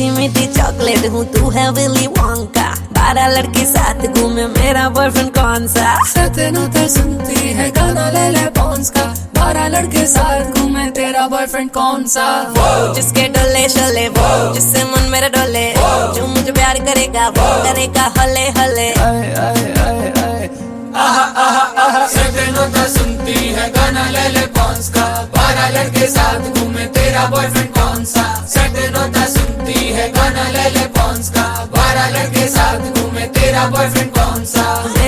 मीठी मीठी चॉकलेट हूँ, तू है विली वोंका। 12 लड़के साथ घूमे, मेरा बॉयफ्रेंड कौन सा? सतनों तो सुनती है गाना ले ले पॉन्स का। 12 लड़के साथ घूमे, तेरा बॉयफ्रेंड कौन सा? वो जिसके डोले शोले, वो जिससे मन मेरा डोले, जो मुझे प्यार करेगा वो करेगा हले हले। सतनों तो सुनती है गाना ले ले पॉन्स का। 12 लड़के साथ घूमे, तेरा बॉयफ्रेंड कौन सा? सतनों तो सुनती है गाना ले ले पॉन्स का। 12 लड़के साथ घूमे, तेरा बॉयफ्रेंड कौन सा?